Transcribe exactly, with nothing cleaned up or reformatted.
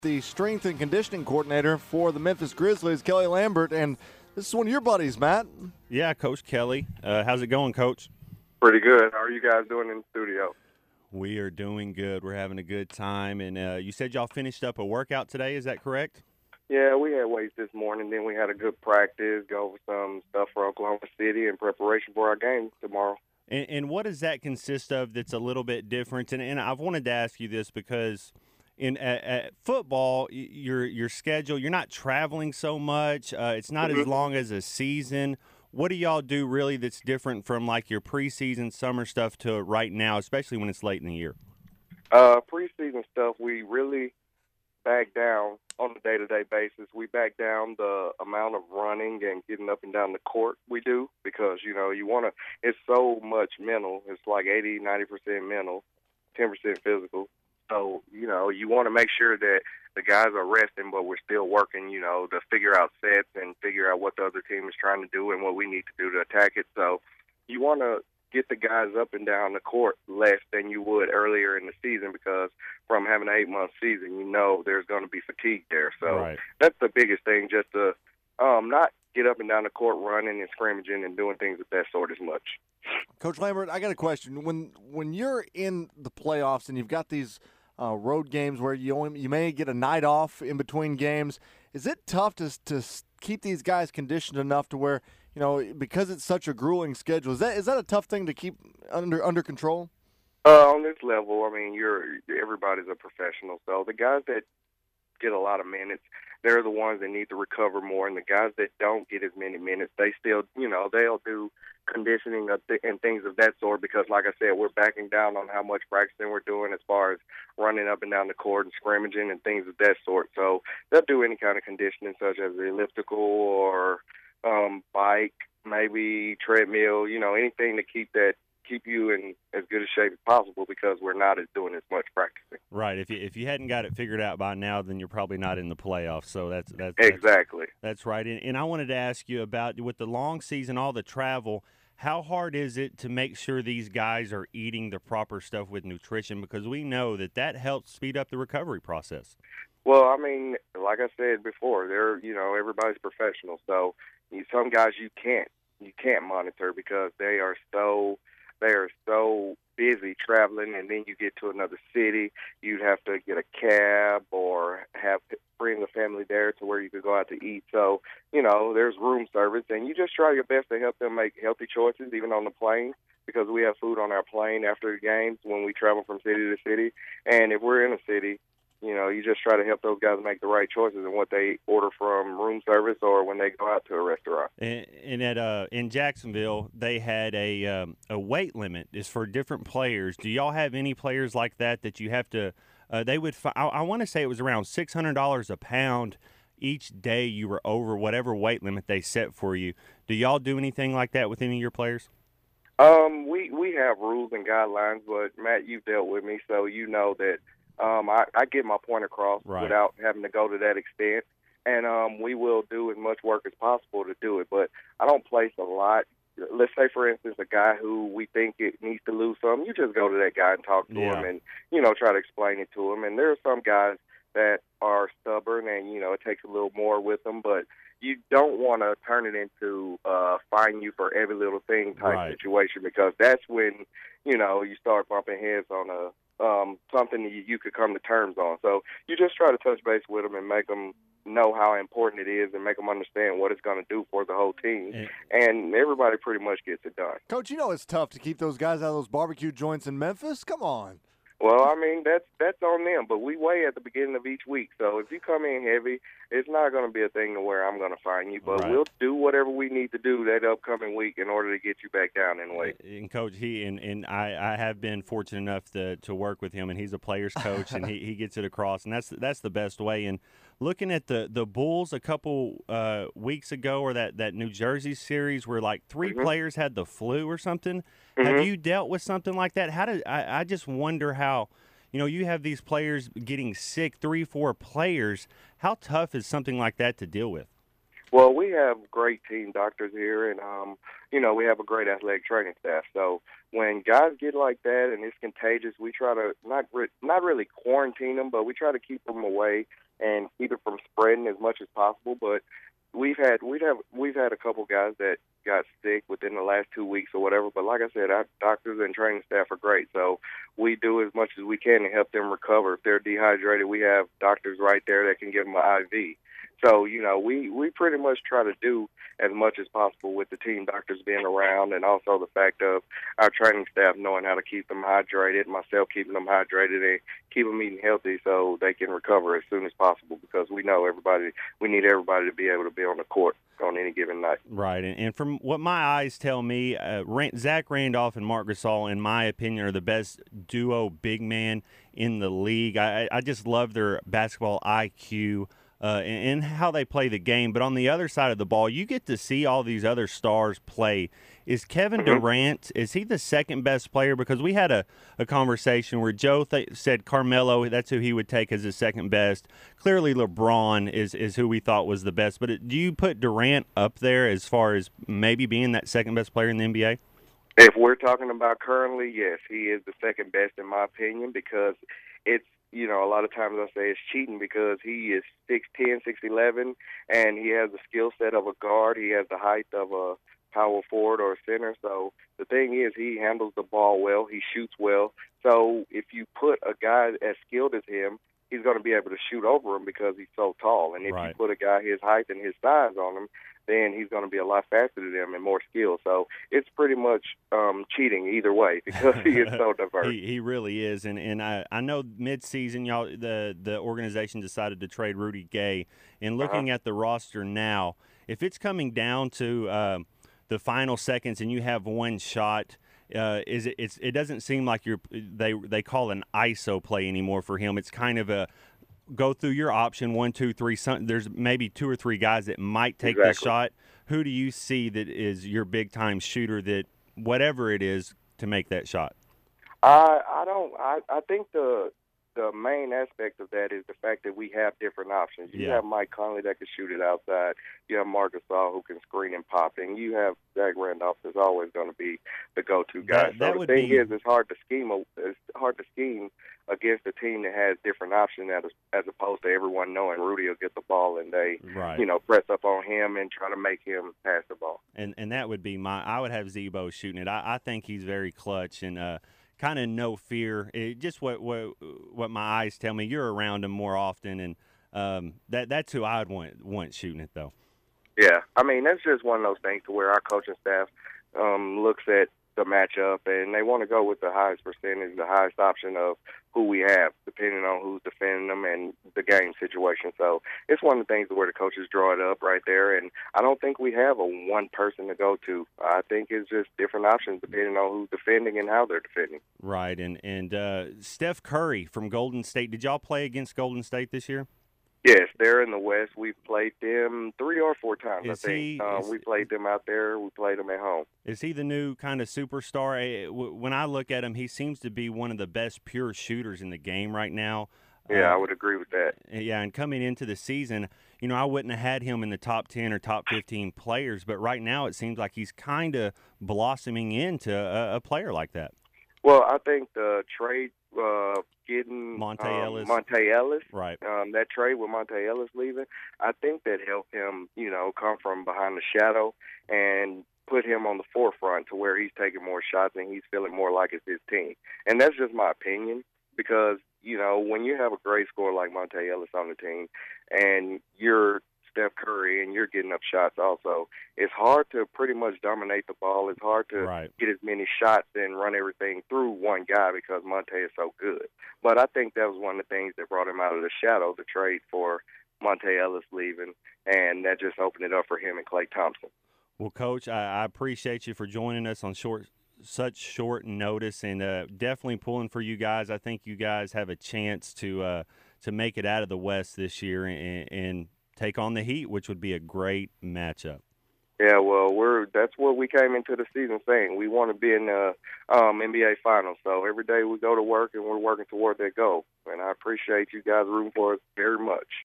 the strength and conditioning coordinator for the Memphis Grizzlies, Kelly Lambert, and this is one of your buddies, Matt. Yeah, Coach Kelly. Uh, how's it going, Coach? Pretty good. How are you guys doing in the studio? We are doing good. We're having a good time. And uh, you said y'all finished up a workout today. Is that correct? Yeah, we had weights this morning. Then we had a good practice, go over some stuff for Oklahoma City in preparation for our game tomorrow. And, and what does that consist of that's a little bit different? And, and I've wanted to ask you this because in at, at football, your your schedule, you're not traveling so much. Uh, it's not mm-hmm. as long as a season. What do y'all do really that's different from like your preseason summer stuff to right now, especially when it's late in the year? Uh, preseason stuff, we really back down on a day-to-day basis. We back down the amount of running and getting up and down the court we do because, you know, you want to – it's so much mental. It's like eighty, ninety percent mental, ten percent physical. So, you know, you want to make sure that the guys are resting, but we're still working, you know, to figure out sets and figure out what the other team is trying to do and what we need to do to attack it. So you want to get the guys up and down the court less than you would earlier in the season because from having an eight-month season, you know there's going to be fatigue there. So right. That's the biggest thing, just to um, not get up and down the court running and scrimmaging and doing things of that sort as much. Coach Lambert, I got a question. When when you're in the playoffs and you've got these – Uh, road games where you only you may get a night off in between games. Is it tough to to keep these guys conditioned enough to where, you know, because it's such a grueling schedule? Is that is that a tough thing to keep under under control? Uh, on this level, I mean, you're everybody's a professional. So the guys that get a lot of minutes, they're the ones that need to recover more, and the guys that don't get as many minutes, they still, you know, they'll do conditioning and things of that sort because, like I said, we're backing down on how much practicing we're doing as far as running up and down the court and scrimmaging and things of that sort. So they'll do any kind of conditioning such as the elliptical or um, bike, maybe treadmill, you know, anything to keep that keep you in as good a shape as possible because we're not as doing as much practicing. Right. If you if you hadn't got it figured out by now, then you're probably not in the playoffs. So that's that's exactly that's, that's right. And, and I wanted to ask you about with the long season, all the travel. How hard is it to make sure these guys are eating the proper stuff with nutrition? Because we know that that helps speed up the recovery process. Well, I mean, like I said before, they're you know everybody's professional. So you, some guys you can't you can't monitor because they are so. They are so busy traveling, and then you get to another city, you'd have to get a cab or have bring a family there to where you could go out to eat. So, you know, there's room service, and you just try your best to help them make healthy choices, even on the plane, because we have food on our plane after the games when we travel from city to city. And if we're in a city, you know, you just try to help those guys make the right choices in what they order from room service or when they go out to a restaurant. And, and at uh, in Jacksonville, they had a um, a weight limit. It's for different players. Do y'all have any players like that that you have to? Uh, they would. Fi- I, I want to say it was around six hundred dollars a pound each day you were over whatever weight limit they set for you. Do y'all do anything like that with any of your players? Um, we we have rules and guidelines, but Matt, you've dealt with me, so you know that. Um, I, I get my point across right. without having to go to that extent, and um, we will do as much work as possible to do it. But I don't place a lot. Let's say, for instance, a guy who we think it needs to lose something, you just go to that guy and talk to yeah. him and, you know, try to explain it to him. And there are some guys that are stubborn and, you know, it takes a little more with them, but you don't want to turn it into uh, fine you for every little thing type right. situation because that's when, you know, you start bumping heads on a Um, something you, you could come to terms on. So you just try to touch base with them and make them know how important it is and make them understand what it's going to do for the whole team. And, and everybody pretty much gets it done. Coach, you know it's tough to keep those guys out of those barbecue joints in Memphis. Come on. Well, I mean, that's that's on them, but we weigh at the beginning of each week. So if you come in heavy, it's not going to be a thing to where I'm going to fine you, but right. we'll do whatever we need to do that upcoming week in order to get you back down in weight. And Coach, he and, and I, I have been fortunate enough to, to work with him, and he's a player's coach, and he, he gets it across, and that's that's the best way. And looking at the, the Bulls a couple uh, weeks ago, or that, that New Jersey series where like three mm-hmm. players had the flu or something, mm-hmm. have you dealt with something like that? How did I, I just wonder how, you know, you have these players getting sick, three, four players. How tough is something like that to deal with? Well, we have great team doctors here, and, um, you know, we have a great athletic training staff. So when guys get like that and it's contagious, we try to not re- not really quarantine them, but we try to keep them away and keep it from spreading as much as possible. But we've had we've have we've had a couple guys that got sick within the last two weeks or whatever. But like I said, our doctors and training staff are great, so we do as much as we can to help them recover. If they're dehydrated, we have doctors right there that can give them an I V. So, you know, we, we pretty much try to do as much as possible with the team doctors being around, and also the fact of our training staff knowing how to keep them hydrated, myself keeping them hydrated, and keep them eating healthy so they can recover as soon as possible, because we know everybody, we need everybody to be able to be on the court on any given night. Right, and, and from what my eyes tell me, uh, Rand- Zach Randolph and Marc Gasol, in my opinion, are the best duo big man in the league. I, I just love their basketball I Q. Uh, and, and how they play the game. But on the other side of the ball, you get to see all these other stars play. Is Kevin Mm-hmm. Durant, is he the second best player? Because we had a, a conversation where Joe th- said Carmelo, that's who he would take as his second best. Clearly LeBron is, is who we thought was the best. But it, do you put Durant up there as far as maybe being that second best player in the N B A? If we're talking about currently, yes, he is the second best in my opinion, because it's, you know, a lot of times I say it's cheating because he is six ten, six eleven, and he has the skill set of a guard. He has the height of a power forward or a center. So the thing is, he handles the ball well. He shoots well. So if you put a guy as skilled as him, he's going to be able to shoot over him because he's so tall. And if Right. you put a guy his height and his size on him, then he's going to be a lot faster than him and more skilled. So it's pretty much um, cheating either way because he is so diverse. he, he really is, and and I, I know mid-season y'all the the organization decided to trade Rudy Gay. And looking Uh-huh. at the roster now, if it's coming down to uh, the final seconds and you have one shot, uh, is it it's it doesn't seem like you're they they call it an I S O play anymore for him. It's kind of a go through your option one, two, three. Some, there's maybe two or three guys that might take Exactly. the shot. Who do you see that is your big time shooter that whatever it is to make that shot? I I don't I, I think the the main aspect of that is the fact that we have different options. You Yeah. have Mike Conley that can shoot it outside. You have Marc Gasol who can screen and pop, and you have Zach Randolph that's always going to be the go-to guy. That- that so the would thing be- is, it's hard to scheme. a- It's hard to scheme against a team that has different options as as opposed to everyone knowing Rudy will get the ball and they, Right. you know, press up on him and try to make him pass the ball. And and that would be my. I would have Zebo shooting it. I, I think he's very clutch and uh, kind of no fear. It, just what what what my eyes tell me. You're around him more often, and um, that that's who I'd want want shooting it though. Yeah, I mean, that's just one of those things to where our coaching staff um, looks at the matchup and they want to go with the highest percentage, the highest option of who we have, depending on who's defending them and the game situation. So it's one of the things where the coaches draw it up right there. And I don't think we have a one person to go to. I think it's just different options depending on who's defending and how they're defending. Right, and and uh, Steph Curry from Golden State. Did y'all play against Golden State this year? Yes, they're in the West. We've played them three or four times, Is I think. he- uh, is- we played them out there. We played them at home. Is he the new kind of superstar? Eh, w- When I look at him, he seems to be one of the best pure shooters in the game right now. Yeah, Uh, I would agree with that. Yeah, and coming into the season, you know, I wouldn't have had him in the top ten or top fifteen players, but right now it seems like he's kind of blossoming into a, a player like that. Well, I think the trade uh, getting Monte um, Ellis. Monte Ellis, Right. um, that trade with Monte Ellis leaving, I think that helped him, you know, come from behind the shadow and put him on the forefront to where he's taking more shots and he's feeling more like it's his team. And that's just my opinion because, you know, when you have a great scorer like Monte Ellis on the team and you're Steph Curry and you're getting up shots also, it's hard to pretty much dominate the ball. It's hard to Right. get as many shots and run everything through one guy because Monte is so good. But I think that was one of the things that brought him out of the shadow, the trade for Monte Ellis leaving, and that just opened it up for him and Klay Thompson. Well, Coach, I, I appreciate you for joining us on short, such short notice, and uh, definitely pulling for you guys. I think you guys have a chance to uh, to make it out of the West this year and, and take on the Heat, which would be a great matchup. Yeah, well, we're that's what we came into the season saying. We want to be in the um, N B A Finals. So every day we go to work and we're working toward that goal. And I appreciate you guys rooting for us very much.